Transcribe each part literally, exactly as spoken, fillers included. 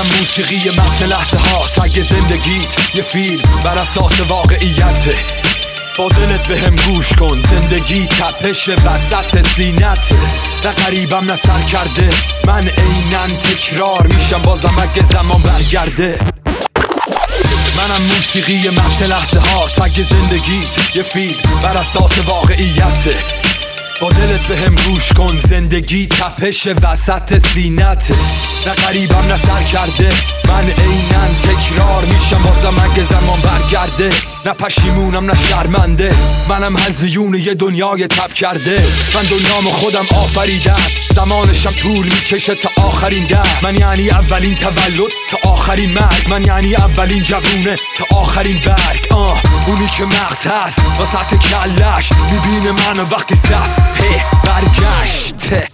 موسیقی متن لحظه ها، تگ زندگیت یه فیلم بر اساس واقعیته. با دلت به هم گوش کن، زندگی تپش وسط سینته. نه غریبم نه سر کرده، من عیناً تکرار میشم بازم اگه زمان برگرده. منم موسیقی متن لحظه ها، تگ زندگیت یه فیلم بر اساس واقعیته. با دلت به هم گوش کن، زندگی تپش وسط سینته. نه غریبم نه سر کرده، من عیناً تکرار میشم بازم اگه زمان برگرده. نه پشیمونم نه شرمنده، منم هزیون یه دنیای تب کرده. من دنیامو خودم آفریدم، زمانشم طول میکشه تا آخرین در. من یعنی اولین تولد تا آخرین مرگ، من یعنی اولین جوونه تا آخرین برگ. آه اونی که مغز هست وسط کلش، میبینه منو وقتی صف هی برگشته.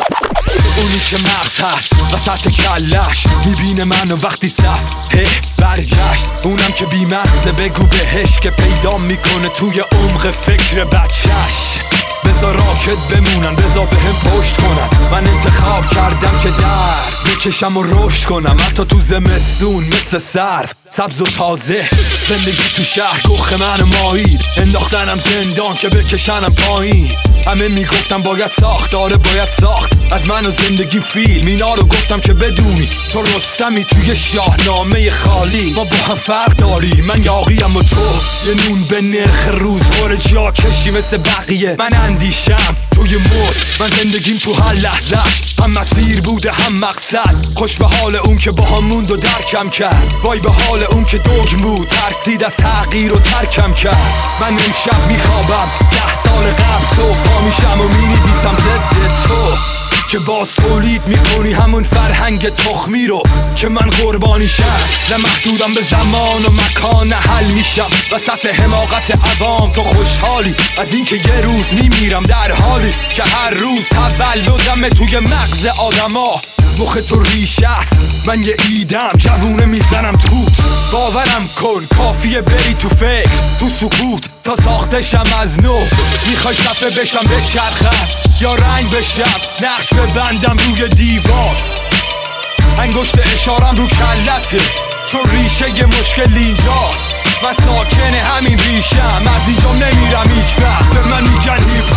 اونی که مغز هست وسط کلش، میبینه منو وقتی صف هی برگشت. اونم که بی مغزه بگو بهش که پیدا میکنه توی عمق فکر بچهش. بذار راکت بمونن، بذار به هم پشت کنن. من انتخاب کردم که در بکشم و رشد کنم، حتی تو زمستون مثل سرف سبز و تازه. زندگی تو شهر گخ من مایید، انداختنم زندان که بکشنم پایین. همه میگفتم باید ساخت، آره باید ساخت از من و زندگی فیلم. اینا رو گفتم که بدونی تو رستمی توی شاهنامه خالی. ما با هم فرق داری، من یاقیم و تو یه نون به نرخ روز خور جا کشی مثل بقیه. من اندیشم توی مد، من زندگیم تو هر لحظهش هم مسیر بوده هم مقصد. خوش به حال اون که با هم موند و درکم کرد، وای به حال اون که دوگم بود ترسید از تغییر و ترکم کرد. من امشب میخوابم ده سال قبل، صبح پا میشم و مینویسم ضد تو که باز تولید میکنی همون فرهنگ تخمی رو که من قربانیشم. نه محدودم به زمان و مکان، نه حل میشم وسط حماقت عوام. تو خوشحالی از اینکه یه روز میمیرم، در حالی که هر روز تولدم توی مغز آدما. مخ تو ریشه است، من یه ایدم جوونه میزنم توت. باورم کن کافیه بری تو فکر تو سکوت تا ساختشم از نو. میخوای صفحه بشم بچرخم یا رنگ بشم، نقش ببندم روی دیوار. انگشت اشارم رو کلته چون ریشه یه مشکل اینجاست. من ساکن همین ریشم، از اینجا نمیرم هیچ وقت. به من میگن هیپ